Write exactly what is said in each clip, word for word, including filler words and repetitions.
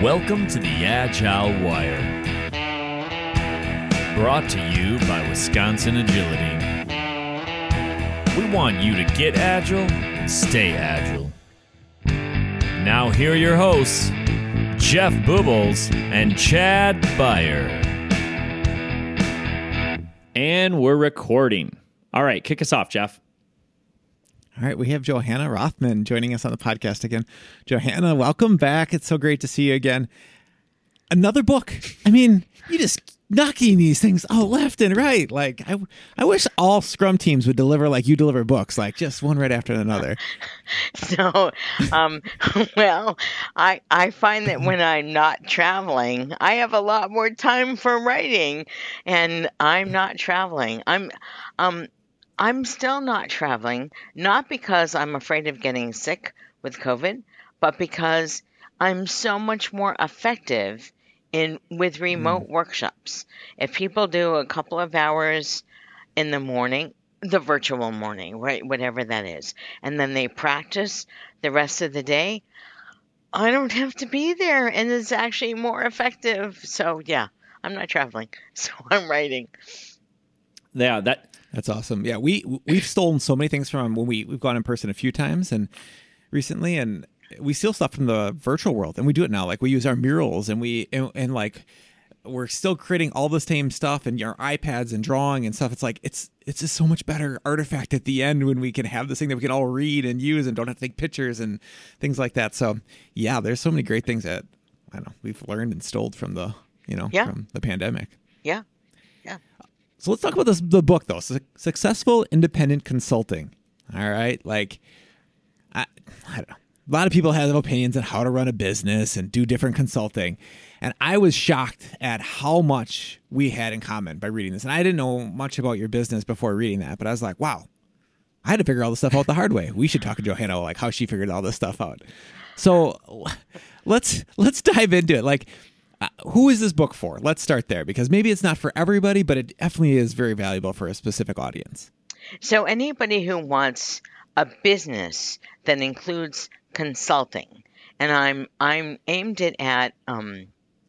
Welcome to the Agile Wire. Brought to you by Wisconsin Agility. We want you to get agile and stay agile. Now here are your hosts, Jeff Bubbles and Chad Beyer. And we're recording. All right, kick us off, Jeff. All right, we have Johanna Rothman joining us on the podcast again. Johanna, welcome back. It's so great to see you again. Another book. I mean, you just knocking these things out left and right. Like, I, I wish all Scrum teams would deliver like you deliver books, like just one right after another. So, um, well, I I find that when I'm not traveling, I have a lot more time for writing, and I'm not traveling. I'm, um. I'm still not traveling, not because I'm afraid of getting sick with COVID, but because I'm so much more effective in with remote mm. workshops. If people do a couple of hours in the morning, the virtual morning, right, whatever that is, and then they practice the rest of the day, I don't have to be there, and it's actually more effective. So yeah, I'm not traveling, so I'm writing. Yeah, that. That's awesome. Yeah, we we've stolen so many things from when we we've gone in person a few times and recently, and we steal stuff from the virtual world, and we do it now. Like we use our murals, and we and, and like we're still creating all the same stuff and our iPads and drawing and stuff. It's like it's it's just so much better artifact at the end when we can have this thing that we can all read and use and don't have to take pictures and things like that. So yeah, there's so many great things that I don't know we've learned and stole from the you know yeah. from the pandemic. Yeah. Yeah. So let's talk about this, the book, though. Su- Successful Independent Consulting. All right. Like, I, I don't know. A lot of people have opinions on how to run a business and do different consulting. And I was shocked at how much we had in common by reading this. And I didn't know much about your business before reading that. But I was like, wow, I had to figure all this stuff out the hard way. We should talk to Johanna, like how she figured all this stuff out. So let's let's dive into it. Like, Uh, who is this book for? Let's start there, because maybe it's not for everybody, but it definitely is very valuable for a specific audience. So anybody who wants a business that includes consulting, and I'm I'm aimed it at um,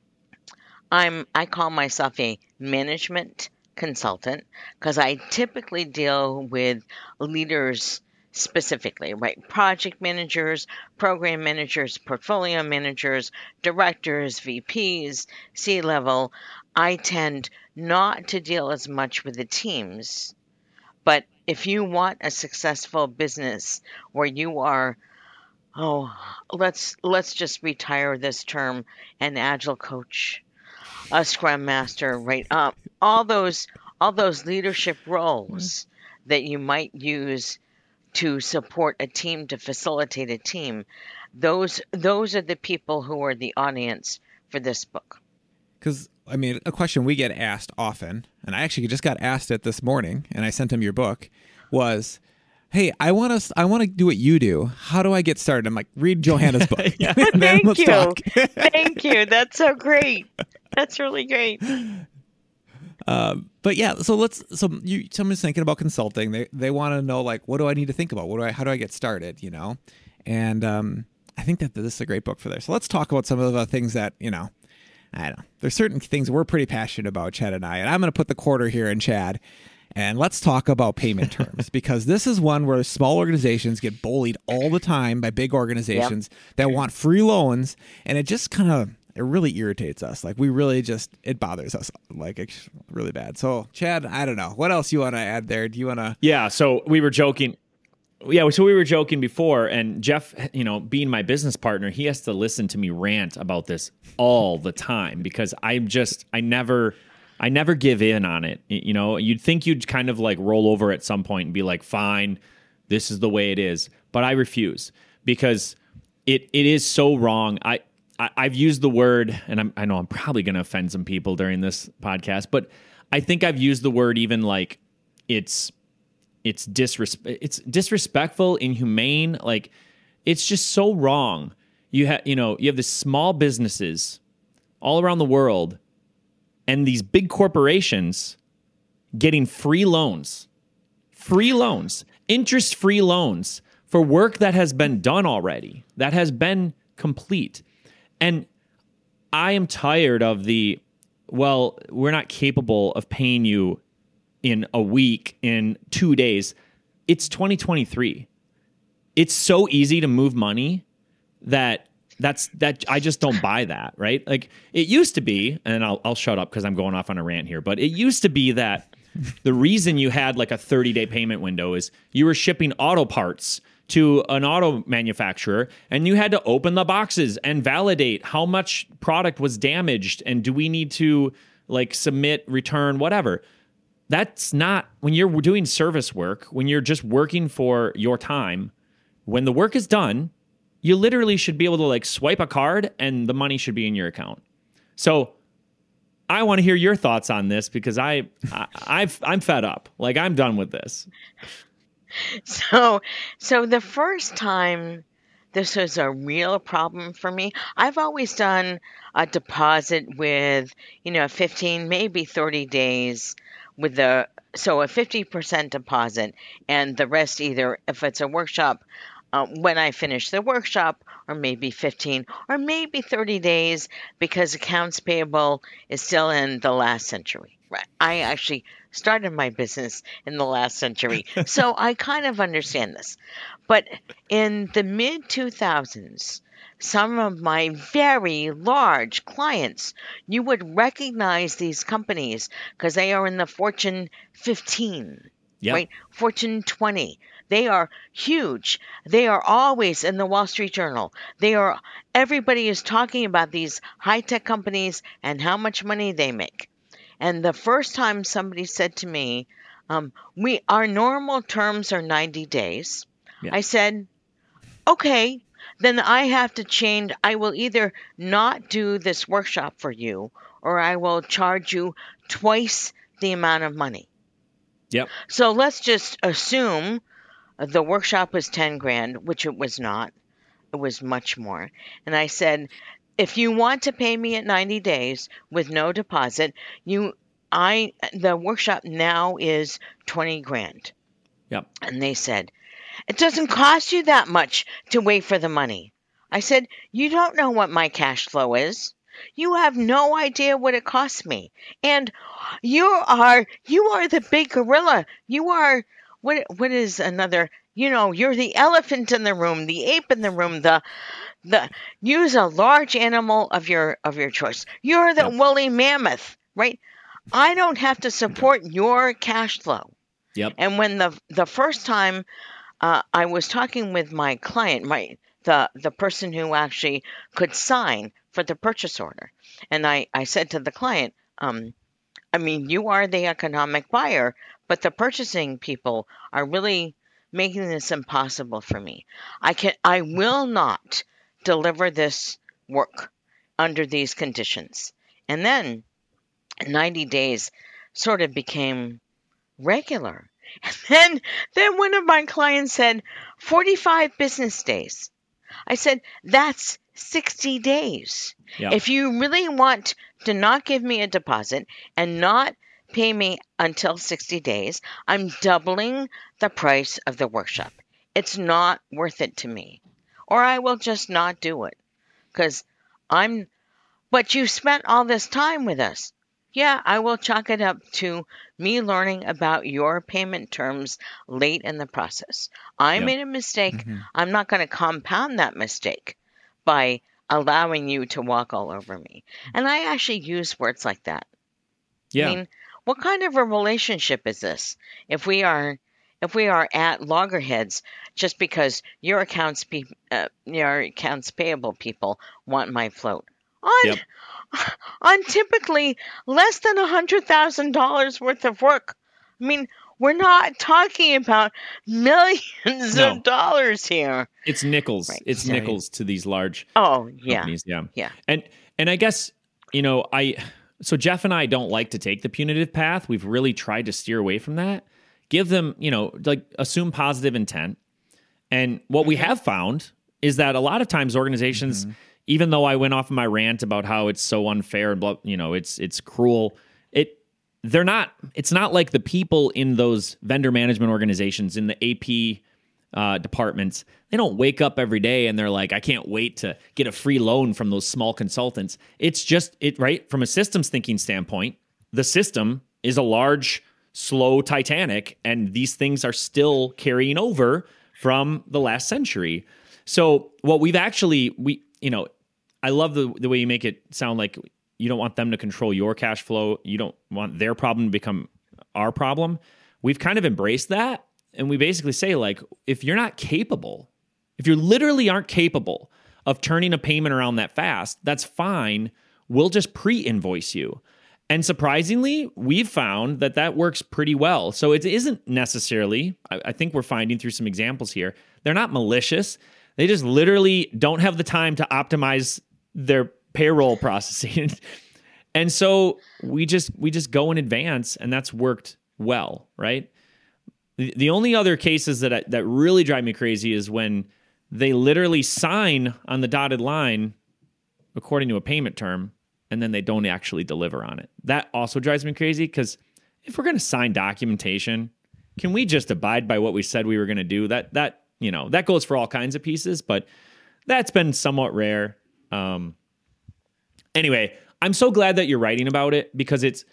I'm I call myself a management consultant because I typically deal with leaders. Specifically, right? Project managers, program managers, portfolio managers, directors, V Ps, C-level. I tend not to deal as much with the teams. But if you want a successful business where you are, oh, let's let's just retire this term, an agile coach, a scrum master, right? Uh, all those all those leadership roles that you might use to support a team, to facilitate a team. Those those are the people who are the audience for this book. Because, I mean, a question we get asked often, and I actually just got asked it this morning, and I sent him your book, was, hey, I want to I want to do what you do. How do I get started? I'm like, read Johanna's book. yeah. Thank let's you. Talk. Thank you. That's so great. That's really great. Um, but yeah, so let's, so you, someone's thinking about consulting. They, they want to know, like, what do I need to think about? What do I, how do I get started? You know? And, um, I think that this is a great book for there. So let's talk about some of the things that, you know, I don't know. There's certain things we're pretty passionate about, Chad and I, and I'm going to put the quarter here in Chad, and let's talk about payment terms, because this is one where small organizations get bullied all the time by big organizations yep. that want free loans. And it just kind of, it really irritates us. Like we really just, it bothers us like it's really bad. So Chad, I don't know. What else you want to add there? Do you want to? Yeah. So we were joking. Yeah. So we were joking before, and Jeff, you know, being my business partner, he has to listen to me rant about this all the time because I'm just, I never, I never give in on it. You know, you'd think you'd kind of like roll over at some point and be like, fine, this is the way it is. But I refuse because it, it is so wrong. I, I've used the word, and I'm, I know I'm probably going to offend some people during this podcast, but I think I've used the word even like it's it's disres- it's disrespectful, inhumane. Like it's just so wrong. You have you know you have these small businesses all around the world, and these big corporations getting free loans, free loans, interest-free loans for work that has been done already, that has been complete. And I am tired of the, well, we're not capable of paying you in a week, in two days. It's twenty twenty-three. It's so easy to move money that that's that I just don't buy that, right? Like it used to be, and I'll I'll shut up because I'm going off on a rant here, but it used to be that the reason you had like a thirty-day payment window is you were shipping auto parts to an auto manufacturer and you had to open the boxes and validate how much product was damaged and do we need to like submit, return, whatever. That's not when you're doing service work, when you're just working for your time, when the work is done, you literally should be able to like swipe a card and the money should be in your account. So I want to hear your thoughts on this because I, I I've I'm fed up. Like I'm done with this. So, so the first time this was a real problem for me, I've always done a deposit with, you know, fifteen, maybe thirty days with the, so a fifty percent deposit and the rest either, if it's a workshop, uh, when I finish the workshop, or maybe fifteen, or maybe thirty days because accounts payable is still in the last century. Right. I actually started my business in the last century, so I kind of understand this. But in the mid two thousands, some of my very large clients, you would recognize these companies because they are in the Fortune fifteen, Yep. right? Fortune twenty. They are huge. They are always in the Wall Street Journal. They are, everybody is talking about these high-tech companies and how much money they make. And the first time somebody said to me, um, "We our normal terms are ninety days," Yeah. I said, "Okay, then I have to change. I will either not do this workshop for you, or I will charge you twice the amount of money." Yep. So let's just assume the workshop was ten grand, which it was not. It was much more. And I said, if you want to pay me at ninety days with no deposit, you, I, the workshop now is twenty grand. Yep. And they said, it doesn't cost you that much to wait for the money. I said, you don't know what my cash flow is. You have no idea what it costs me. And you are, you are the big gorilla. You are, what, what is another, you know, you're the elephant in the room, the ape in the room, the, the, use a large animal of your, of your choice. You're the Yep. woolly mammoth, right? I don't have to support your cash flow. Yep. And when the, the first time uh, I was talking with my client, my, the, the person who actually could sign for the purchase order. And I, I said to the client, um, I mean, you are the economic buyer, but the purchasing people are really making this impossible for me. I can, I will not deliver this work under these conditions. And then ninety days sort of became regular. And then, then one of my clients said, forty-five business days. I said, that's sixty days. Yep. If you really want to not give me a deposit and not pay me until sixty days, I'm doubling the price of the workshop. It's not worth it to me. Or I will just not do it. Because I'm, but you spent all this time with us. Yeah, I will chalk it up to me learning about your payment terms late in the process. I Yep. made a mistake. Mm-hmm. I'm not going to compound that mistake by allowing you to walk all over me. And I actually use words like that. Yeah. I mean, what kind of a relationship is this? If we are, if we are at loggerheads just because your accounts, pe- uh, your accounts payable people want my float on, Yep. on typically less than a hundred thousand dollars worth of work. I mean, we're not talking about millions No. of dollars here. It's nickels. Right. It's Right. nickels to these large Oh yeah, companies. Yeah. yeah. And and I guess, you know, I so Jeff and I don't like to take the punitive path. We've really tried to steer away from that. Give them, you know, like assume positive intent. And what we have found is that a lot of times organizations, even though I went off on my rant about how it's so unfair and blah, you know, it's it's cruel, it they're not, it's not like the people in those vendor management organizations, in the A P uh, departments, they don't wake up every day and they're like, I can't wait to get a free loan from those small consultants. It's just it right from a systems thinking standpoint. The system is a large, slow Titanic, and these things are still carrying over from the last century. So what we've actually we you know, I love the the way you make it sound like you don't want them to control your cash flow. You don't want their problem to become our problem. We've kind of embraced that. And we basically say, like, if you're not capable, if you literally aren't capable of turning a payment around that fast, that's fine. We'll just pre-invoice you. And surprisingly, we've found that that works pretty well. So it isn't necessarily, I, I think we're finding through some examples here, they're not malicious. They just literally don't have the time to optimize their payroll processing. And so we just we just go in advance, and that's worked well, right? The, the only other cases that I, that really drive me crazy is when they literally sign on the dotted line according to a payment term, and then they don't actually deliver on it. That also drives me crazy, because if we're going to sign documentation, can we just abide by what we said we were going to do? That that you know that goes for all kinds of pieces, but that's been somewhat rare. Um, anyway, I'm so glad that you're writing about it, because it's.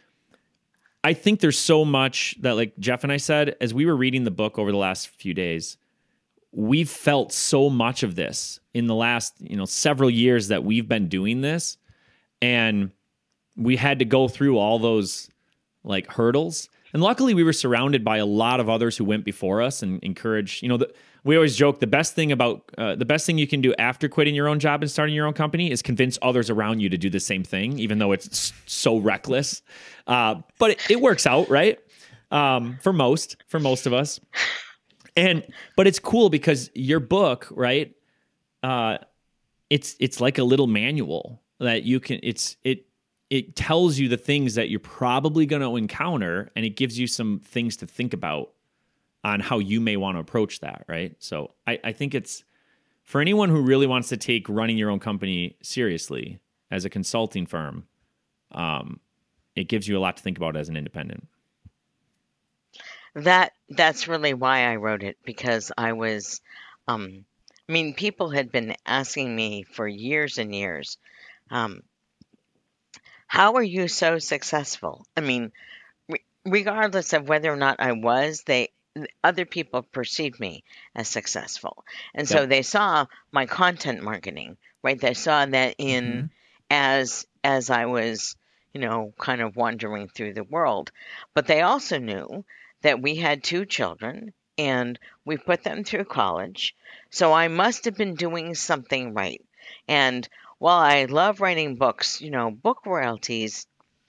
I think there's so much that, like Jeff and I said, as we were reading the book over the last few days, we've felt so much of this in the last, you know, several years that we've been doing this. And we had to go through all those like hurdles. And luckily we were surrounded by a lot of others who went before us and encouraged, you know, the, we always joke the best thing about uh, the best thing you can do after quitting your own job and starting your own company is convince others around you to do the same thing, even though it's so reckless. Uh, but it, it works out, right? Um, for most, for most of us. And, but it's cool because your book, right? Uh, it's, it's like a little manual that you can, it's, it, it tells you the things that you're probably going to encounter, and it gives you some things to think about on how you may want to approach that, right? So I, I think it's, for anyone who really wants to take running your own company seriously as a consulting firm, um, it gives you a lot to think about as an independent. That that's really why I wrote it, because I was, um, I mean, people had been asking me for years and years, um, how are you so successful? I mean, re- regardless of whether or not I was, they other people perceived me as successful, and so Yep. they saw my content marketing, right? They saw that in Mm-hmm. as as I was, you know, kind of wandering through the world, but they also knew that we had two children and we put them through college, so I must have been doing something right. And while I love writing books, you know, book royalties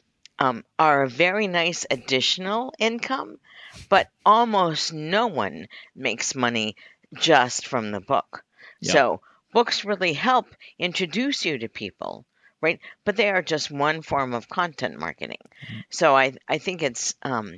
um, are a very nice additional income, but almost no one makes money just from the book. Yep. So books really help introduce you to people, right? But they are just one form of content marketing. So I, I think it's, um,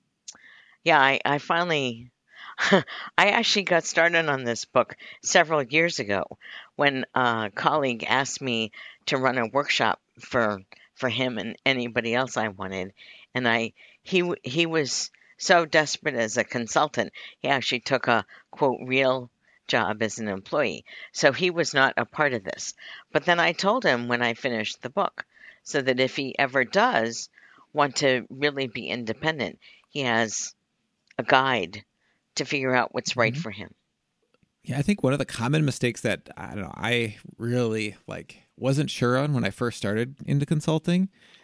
yeah, I, I finally, I actually got started on this book several years ago when a colleague asked me to run a workshop for for him and anybody else I wanted, and I he w- he was so desperate as a consultant, he actually took a quote real job as an employee, so he was not a part of this. But then I told him when I finished the book, so that if he ever does want to really be independent, he has a guide to figure out what's right Mhm. for him. Yeah, I think one of the common mistakes that I don't know, I really like wasn't sure on when I first started into consulting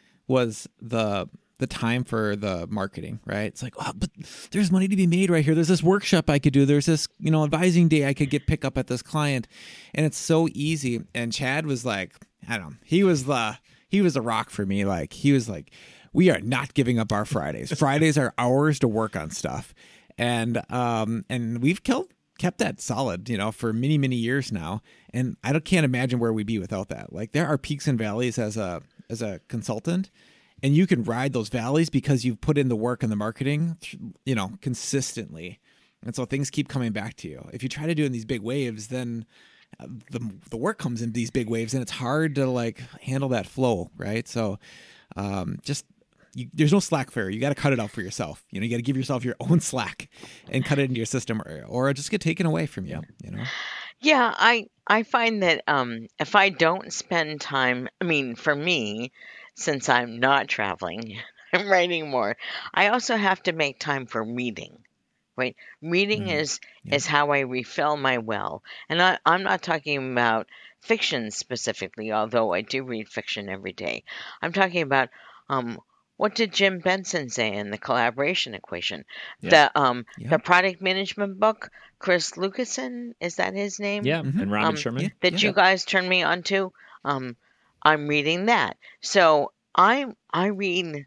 was the the time for the marketing, right? It's like, oh, but there's money to be made right here. There's this workshop I could do. There's this, you know, advising day I could get pick up at this client. And it's so easy. And Chad was like, I don't know, he was the he was the rock for me. Like he was like, we are not giving up our Fridays. Fridays are hours to work on stuff. And um and we've killed kept that solid, you know, for many, many years now. And I don't, can't imagine where we'd be without that. Like there are peaks and valleys as a as a consultant, and you can ride those valleys because you've put in the work and the marketing, you know, consistently. And so things keep coming back to you. If you try to do it in these big waves, then uh, the the work comes in these big waves, and it's hard to like handle that flow, right? So um, just you, there's no slack for you. You got to cut it out for yourself. You know, you got to give yourself your own slack and cut it into your system, or, or just get taken away from you. You know. Yeah, I I find that um, if I don't spend time, I mean, for me, since I'm not traveling, I'm writing more. I also have to make time for reading. Right, reading Mhm. is Yeah. is how I refill my well, and I, I'm not talking about fiction specifically, although I do read fiction every day. I'm talking about um, what did Jim Benson say in the collaboration equation? Yeah. The um Yeah. the product management book, Chris Lucasen, is that his name? Yeah, Mhm. and Robin Um, Sherman. Yeah. that Yeah. you guys turned me on to. Um, I'm reading that, so I I read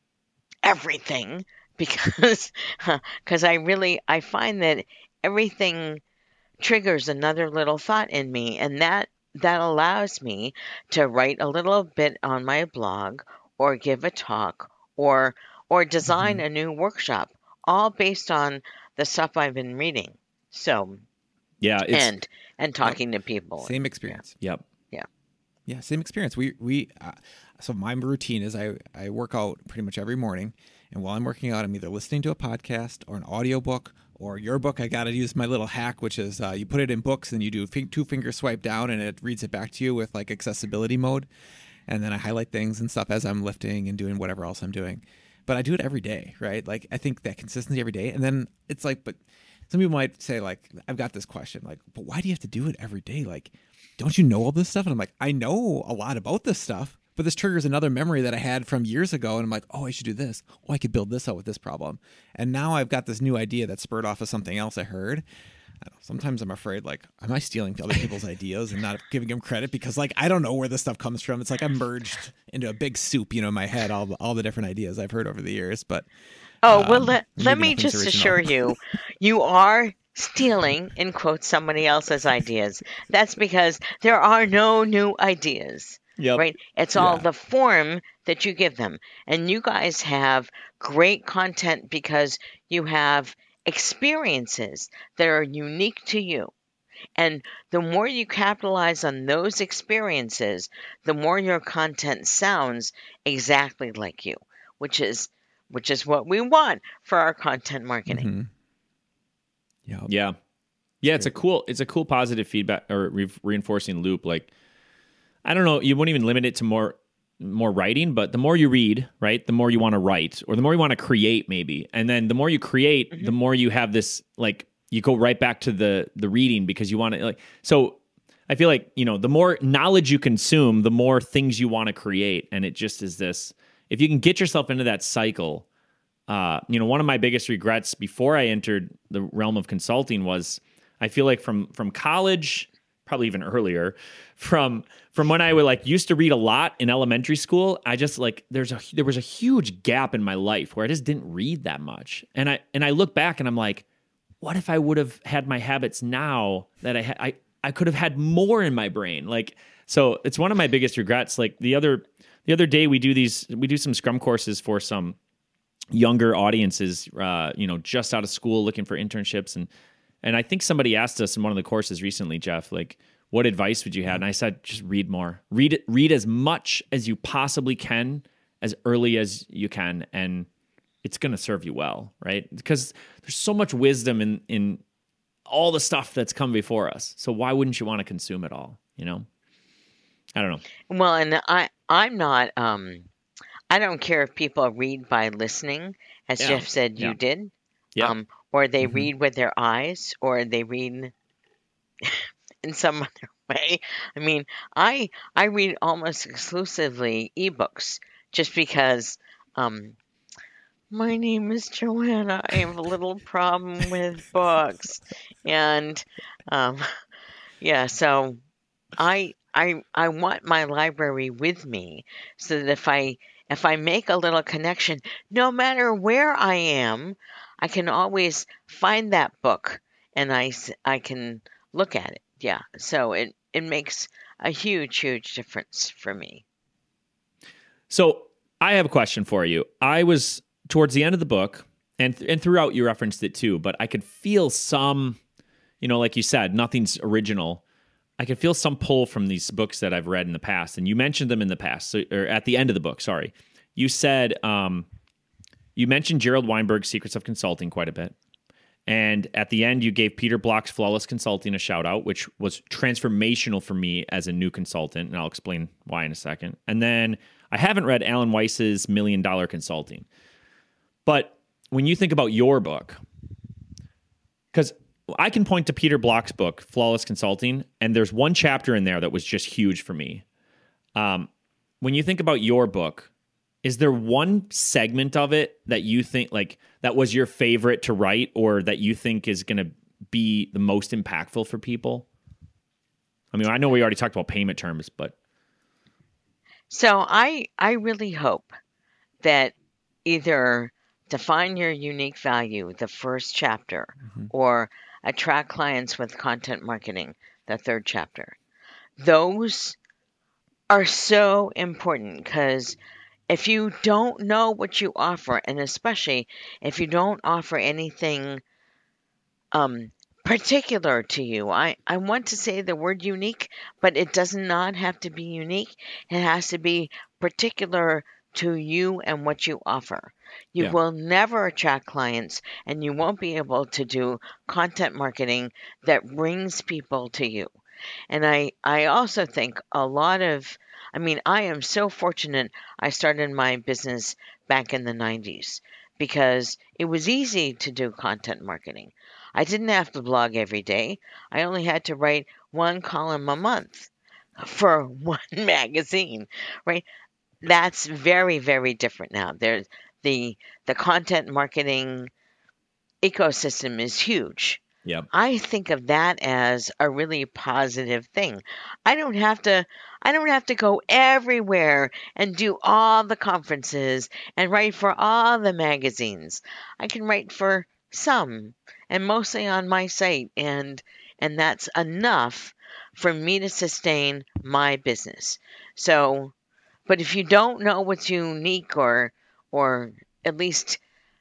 everything because because I really I find that everything triggers another little thought in me, and that that allows me to write a little bit on my blog or give a talk or or design Mhm. a new workshop, all based on the stuff I've been reading. So Yeah, it's and and Yep. talking to people. Same Yeah, experience. yep. yeah. Yeah, same experience. We we uh, so my routine is I I work out pretty much every morning, and while I'm working out, I'm either listening to a podcast or an audiobook or your book. I got to use my little hack, which is uh, you put it in books and you do f- two finger swipe down, and it reads it back to you with like accessibility mode, and then I highlight things and stuff as I'm lifting and doing whatever else I'm doing. But I do it every day, right? Like I think that consistency every day, and then it's like, but some people might say like, I've got this question, like, but why do you have to do it every day? Like, don't you know all this stuff? And I'm like, I know a lot about this stuff, but this triggers another memory that I had from years ago. And I'm like, oh, I should do this. Oh, I could build this out with this problem. And now I've got this new idea that spurred off of something else I heard. I don't know, sometimes I'm afraid, like, am I stealing other people's ideas and not giving them credit? Because, like, I don't know where this stuff comes from. It's like I merged into a big soup, you know, in my head, all the, all the different ideas I've heard over the years. But Oh, well, um, let, let maybe me nothing's just original. assure you, you are stealing, in quotes, somebody else's ideas. That's because there are no new ideas, Yep. right? It's all Yeah. the form that you give them. And you guys have great content because you have experiences that are unique to you. And the more you capitalize on those experiences, the more your content sounds exactly like you, which is which is what we want for our content marketing. Mm-hmm. Yeah. Yeah. Yeah, it's a great. cool it's a cool positive feedback or re- reinforcing loop. Like I don't know, you wouldn't even limit it to more more writing, but the more you read, right, the more you want to write, or the more you want to create maybe. And then the more you create, Mhm. the more you have this, like, you go right back to the the reading because you want to, like, so I feel like, you know, the more knowledge you consume, the more things you want to create. And it just is this, if you can get yourself into that cycle, uh, you know, one of my biggest regrets before I entered the realm of consulting was I feel like from from college, probably even earlier, from from when I would like used to read a lot in elementary school, I just like there's a there was a huge gap in my life where I just didn't read that much. And I and I look back and I'm like, what if I would have had my habits now that I ha- I I could have had more in my brain? Like, so it's one of my biggest regrets. Like the other the other day we do these we do some Scrum courses for some younger audiences, uh, you know, just out of school looking for internships. And and I think somebody asked us in one of the courses recently, Jeff, like, what advice would you have? And I said, just read more. Read it, read as much as you possibly can, as early as you can, and it's going to serve you well, right? Because there's so much wisdom in in all the stuff that's come before us. So why wouldn't you want to consume it all? You know, I don't know. Well, and I I'm not um I don't care if people read by listening, as Yeah, Jeff said yeah, you did, yeah. um, or they Mm-hmm. read with their eyes, or they read in some other way. I mean, I I read almost exclusively ebooks just because um my name is Joanna. I have a little problem with books. And um yeah, so I I I want my library with me so that if I if I make a little connection, no matter where I am, I can always find that book and I s- I can look at it. Yeah. So it it makes a huge huge difference for me. So I have a question for you. I was towards the end of the book, and and throughout you referenced it too, but I could feel some, you know, like you said, nothing's original. I could feel some pull from these books that I've read in the past, and you mentioned them in the past, so, or at the end of the book. Sorry, you said um, you mentioned Gerald Weinberg's Secrets of Consulting quite a bit. And at the end, you gave Peter Block's Flawless Consulting a shout out, which was transformational for me as a new consultant. And I'll explain why in a second. And then I haven't read Alan Weiss's Million Dollar Consulting. But when you think about your book, because I can point to Peter Block's book, Flawless Consulting, and there's one chapter in there that was just huge for me. Um, when you think about your book, is there one segment of it that you think like that was your favorite to write or that you think is going to be the most impactful for people? I mean, I know we already talked about payment terms, but. So I, I really hope that either Define Your Unique Value, the first chapter, mm-hmm. or Attract Clients with Content Marketing, the third chapter. Those are so important because if you don't know what you offer, and especially if you don't offer anything um, particular to you, I, I want to say the word unique, but it does not have to be unique. It has to be particular to you and what you offer. You Yeah. will never attract clients, and you won't be able to do content marketing that brings people to you. And I, I also think a lot of, I mean, I am so fortunate I started my business back in the nineties because it was easy to do content marketing. I didn't have to blog every day. I only had to write one column a month for one magazine, right? That's very, very different now. There's the the content marketing ecosystem is huge. Yep. I think of that as a really positive thing. I don't have to I don't have to go everywhere and do all the conferences and write for all the magazines. I can write for some and mostly on my site, and and that's enough for me to sustain my business. So, but if you don't know what's unique or or at least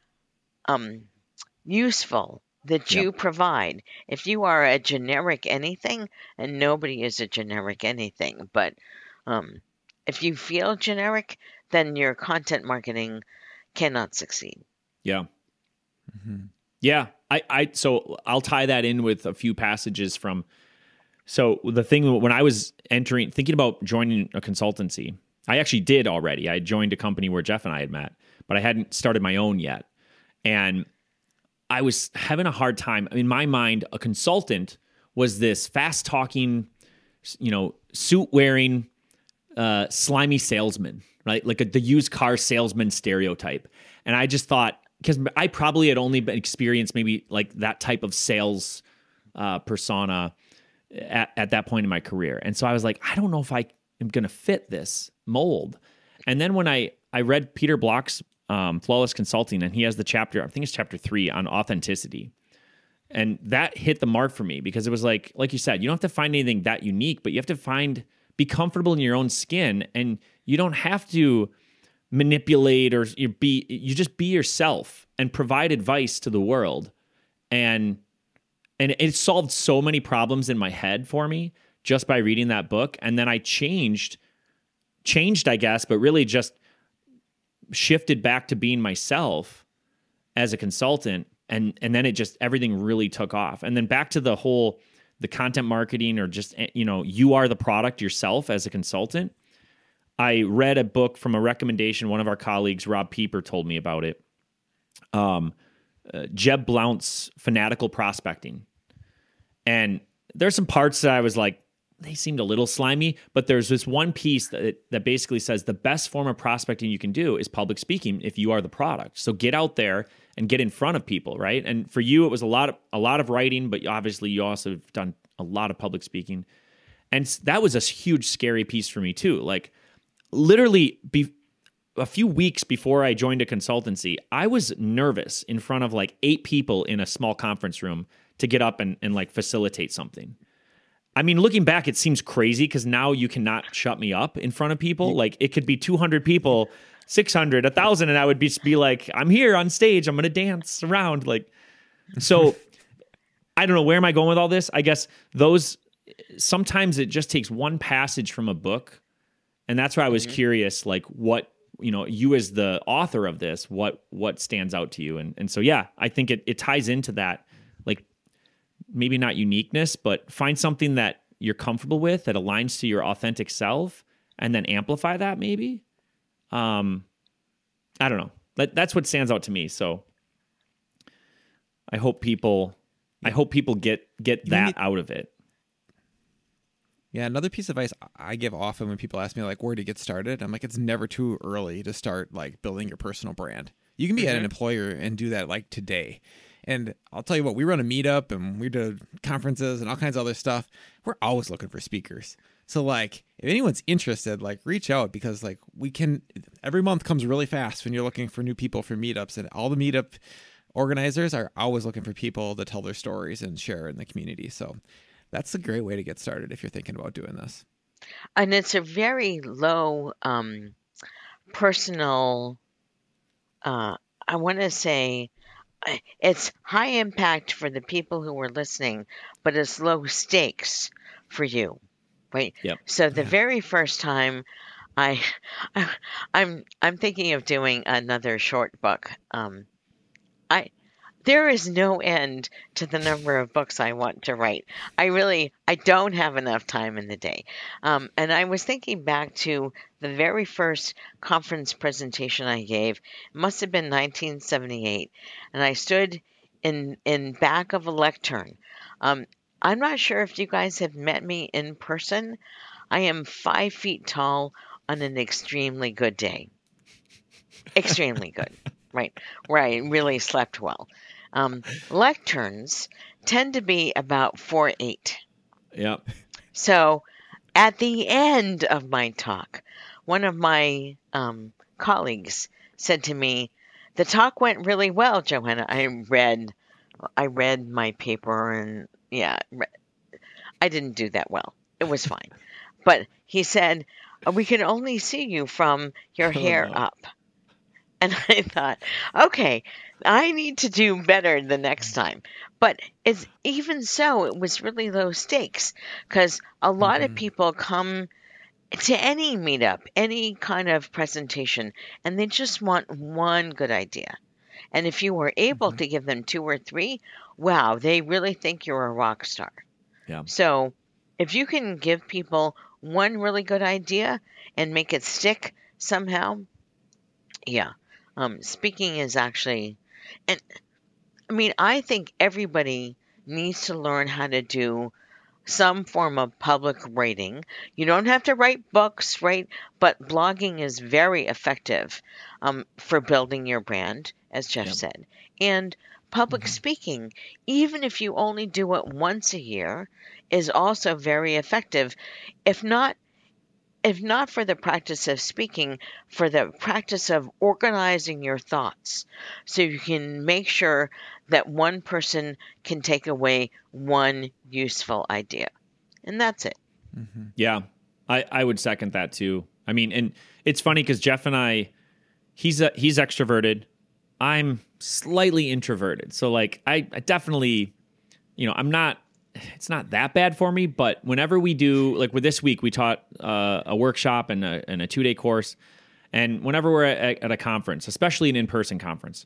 um useful that you Yep. provide. If you are a generic anything, and nobody is a generic anything, but um, if you feel generic, then your content marketing cannot succeed. Yeah. Mm-hmm. Yeah. I, I, so I'll tie that in with a few passages from, so the thing when I was entering, thinking about joining a consultancy, I actually did already. I joined a company where Jeff and I had met, but I hadn't started my own yet. And I was having a hard time. In my mind, a consultant was this fast-talking, you know, suit-wearing, uh, slimy salesman, right? Like a, the used car salesman stereotype. And I just thought, because I probably had only been experienced maybe like that type of sales uh, persona at, at that point in my career. And so I was like, I don't know if I am going to fit this mold. And then when I, I read Peter Block's Um, Flawless Consulting, and he has the chapter, I think it's chapter three, on authenticity. And that hit the mark for me because it was like, like you said, you don't have to find anything that unique, but you have to find, be comfortable in your own skin, and you don't have to manipulate or you be, you just be yourself and provide advice to the world. And, and it solved so many problems in my head for me just by reading that book. And then I changed, changed, I guess, but really just shifted back to being myself as a consultant, and and then it just everything really took off. And then back to the whole the content marketing, or just, you know, you are the product yourself as a consultant. I read a book from a recommendation one of our colleagues, Rob Pieper, told me about it. Um, uh, Jeb Blount's Fanatical Prospecting, and there's some parts that I was like, they seemed a little slimy, but there's this one piece that that basically says the best form of prospecting you can do is public speaking if you are the product. So get out there and get in front of people, right? And for you, it was a lot of a lot of writing, but obviously you also have done a lot of public speaking. And that was a huge, scary piece for me too. Like literally be, a few weeks before I joined a consultancy, I was nervous in front of like eight people in a small conference room to get up and, and like facilitate something. I mean, looking back, it seems crazy because now you cannot shut me up in front of people. Like it could be two hundred people, six hundred, one thousand, and I would be, be like, I'm here on stage. I'm going to dance around. Like, so I don't know. Where am I going with all this? I guess those, sometimes it just takes one passage from a book. And that's why I was mm-hmm. curious, like what, you know, you as the author of this, what what stands out to you. And and so yeah, I think it, it ties into that, like maybe not uniqueness, but find something that you're comfortable with that aligns to your authentic self and then amplify that maybe. Um I don't know. That that's what stands out to me. So I hope people I hope people get get that need- out of it. Yeah, another piece of advice I give often when people ask me like where to get started, I'm like, it's never too early to start like building your personal brand. You can be Mm-hmm. at an employer and do that like today. And I'll tell you what, we run a meetup and we do conferences and all kinds of other stuff. We're always looking for speakers. So like if anyone's interested, like reach out, because like we can, every month comes really fast when you're looking for new people for meetups, and all the meetup organizers are always looking for people to tell their stories and share in the community. So that's a great way to get started if you're thinking about doing this. And it's a very low um, personal, uh, I want to say, uh, it's high impact for the people who are listening, but it's low stakes for you, right? Yep. So the Yeah. very first time I, I I'm I'm thinking of doing another short book. Um, I there is no end to the number of books I want to write. I really, I don't have enough time in the day. Um, and I was thinking back to the very first conference presentation I gave. It must have been nineteen seventy-eight. And I stood in, in back of a lectern. Um, I'm not sure if you guys have met me in person. I am five feet tall on an extremely good day. Extremely good, right? Where I really slept well. Um, lecterns tend to be about four eight. Yep. So at the end of my talk, one of my um, colleagues said to me, "The talk went really well, Johanna." I read, I read my paper, and yeah, re- I didn't do that well. It was fine, but he said, "We can only see you from your Oh, hair no. up." And I thought, okay, I need to do better the next time. But it's even so, it was really low stakes, because a lot of Mhm. people come to any meetup, any kind of presentation, and they just want one good idea. And if you were able Mhm. to give them two or three, wow, they really think you're a rock star. Yeah. So if you can give people one really good idea and make it stick somehow, yeah. Um, speaking is actually, and I mean, I think everybody needs to learn how to do some form of public writing. You don't have to write books, right? But blogging is very effective um, for building your brand, as Jeff Yep. said. And public Mhm. speaking, even if you only do it once a year, is also very effective. If not, if not for the practice of speaking, for the practice of organizing your thoughts so you can make sure that one person can take away one useful idea. And that's it. Mhm. Yeah, I, I would second that too. I mean, and it's funny because Jeff and I, he's a, he's extroverted. I'm slightly introverted. So like, I, I definitely, you know, I'm not. It's not that bad for me. But whenever we do, like with this week, we taught uh, a workshop and a, and a two day course, and whenever we're at, at a conference, especially an in person conference,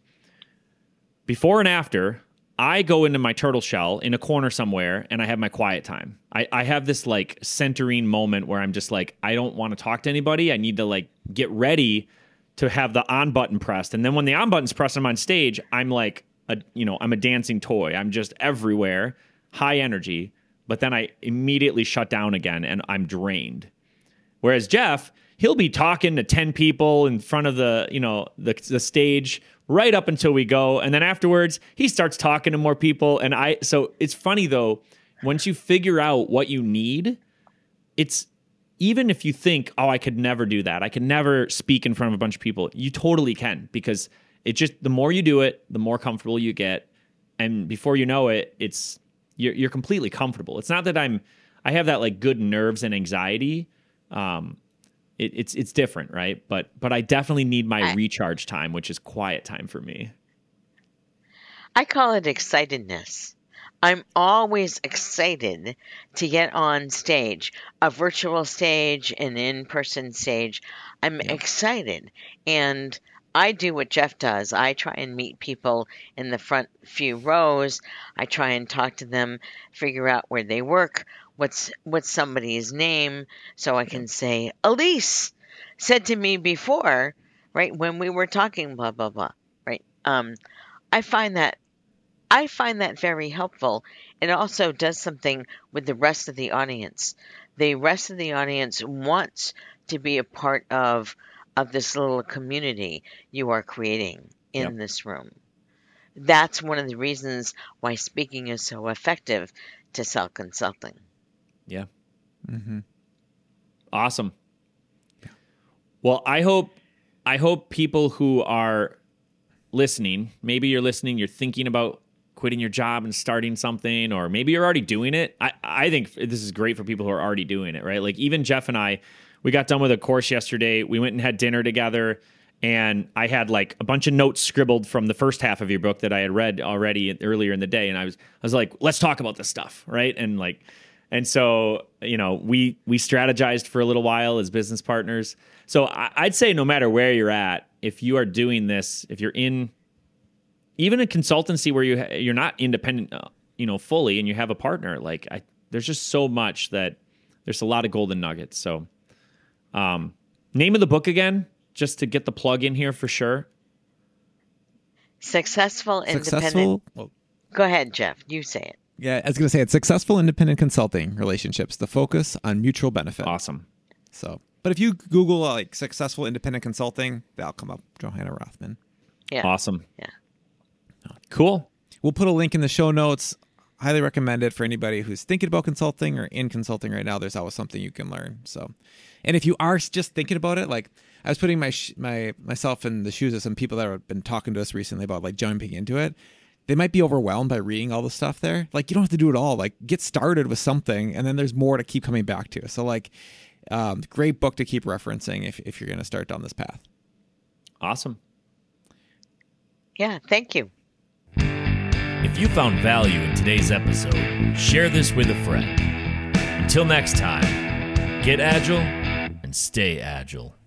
before and after, I go into my turtle shell in a corner somewhere and I have my quiet time. I, I have this like centering moment where I'm just like, I don't want to talk to anybody. I need to like get ready to have the on button pressed. And then when the on button's pressed, I'm on stage, I'm like, a, you know, I'm a dancing toy. I'm just everywhere, high energy. But then I immediately shut down again and I'm drained. Whereas Jeff, he'll be talking to ten people in front of the, you know, the, the stage right up until we go. And then afterwards, he starts talking to more people. And I, so it's funny though, once you figure out what you need, it's, even if you think, oh, I could never do that, I could never speak in front of a bunch of people, you totally can, because it just, the more you do it, the more comfortable you get. And before you know it, it's, you're, you're completely comfortable. It's not that I'm, I have that like good nerves and anxiety. Um, it, it's, it's different. Right. But, but I definitely need my I, recharge time, which is quiet time for me. I call it excitedness. I'm always excited to get on stage, a virtual stage, an in-person stage. I'm Yeah. excited. And I do what Jeff does. I try and meet people in the front few rows. I try and talk to them, figure out where they work, what's what's somebody's name, so I can say, Elise said to me before, right, when we were talking, blah, blah, blah, right? Um, I find that I find that very helpful. It also does something with the rest of the audience. The rest of the audience wants to be a part of of this little community you are creating in Yep. this room. That's one of the reasons why speaking is so effective to sell consulting. Yeah. Mm-hmm. Awesome. Well, I hope I hope people who are listening, maybe you're listening, you're thinking about quitting your job and starting something, or maybe you're already doing it. I, I think this is great for people who are already doing it, right? Like even Jeff and I, we got done with a course yesterday. We went and had dinner together, and I had like a bunch of notes scribbled from the first half of your book that I had read already earlier in the day. And I was, I was like, let's talk about this stuff. Right. And like, and so, you know, we, we strategized for a little while as business partners. So I, I'd say no matter where you're at, if you are doing this, if you're in even a consultancy where you, ha- you're not independent, uh, you know, fully, and you have a partner, like I, there's just so much that there's a lot of golden nuggets. So, um, name of the book again, just to get the plug in here for sure. Successful independent. Successful. Well, Go ahead, Jeff. You say it. yeah, I was going to say it's successful independent consulting relationships. The focus on mutual benefit. Awesome. So, but if you Google uh, like successful independent consulting, that'll come up. Johanna Rothman. Yeah. Awesome. Yeah. Cool. We'll put a link in the show notes. Highly recommend it for anybody who's thinking about consulting or in consulting right now. There's always something you can learn. So, and if you are just thinking about it, like I was putting my sh- my myself in the shoes of some people that have been talking to us recently about like jumping into it. They might be overwhelmed by reading all the stuff there. Like you don't have to do it all. Like get started with something, and then there's more to keep coming back to. So like, um, great book to keep referencing if if you're going to start down this path. Awesome. Yeah. Thank you. If you found value in today's episode, share this with a friend. Until next time, get agile and stay agile.